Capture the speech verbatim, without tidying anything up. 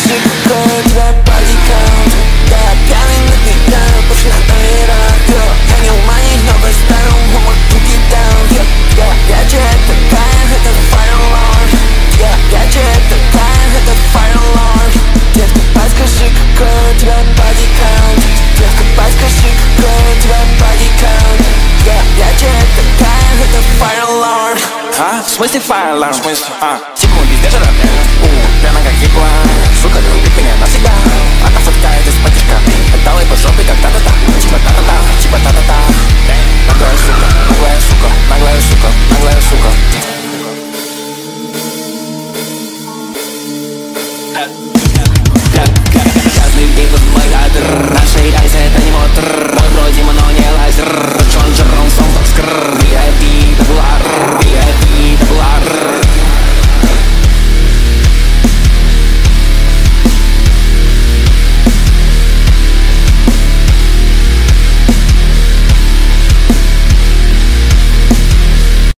скажи, какой у тебя бодикаунт. Да, я пьяный, надвигаю, пошли на радио. Я не уманить, но поставил humor to get down. Yeah, yeah, я человек такая, это Fire Lord. Yeah, я человек такая, это Fire Lord. Детка, подскажи, какой у тебя бодикаунт. Детка, подскажи, какой у тебя бодикаунт. Yeah, я человек такая, это Fire Lord. А? В смысле Fire Alarm? В смысле? А